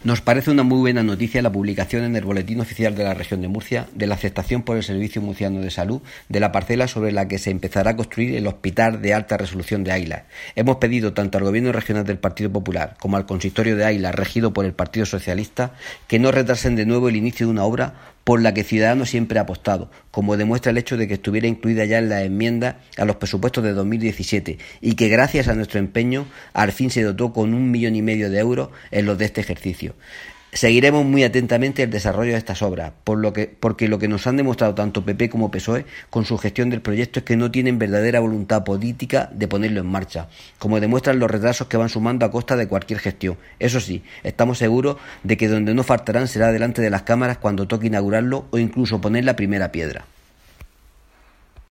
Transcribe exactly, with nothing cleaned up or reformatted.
Nos parece una muy buena noticia la publicación en el Boletín Oficial de la Región de Murcia de la aceptación por el Servicio Murciano de Salud de la parcela sobre la que se empezará a construir el Hospital de Alta Resolución de Águilas. Hemos pedido tanto al Gobierno Regional del Partido Popular como al Consistorio de Águilas, regido por el Partido Socialista, que no retrasen de nuevo el inicio de una obra por la que Ciudadanos siempre ha apostado, como demuestra el hecho de que estuviera incluida ya en la enmienda a los presupuestos de dos mil diecisiete y que gracias a nuestro empeño al fin se dotó con un millón y medio de euros en los de este ejercicio. Seguiremos muy atentamente el desarrollo de estas obras, por lo que, porque lo que nos han demostrado tanto P P como P S O E con su gestión del proyecto es que no tienen verdadera voluntad política de ponerlo en marcha, como demuestran los retrasos que van sumando a costa de cualquier gestión. Eso sí, estamos seguros de que donde no faltarán será delante de las cámaras cuando toque inaugurarlo o incluso poner la primera piedra.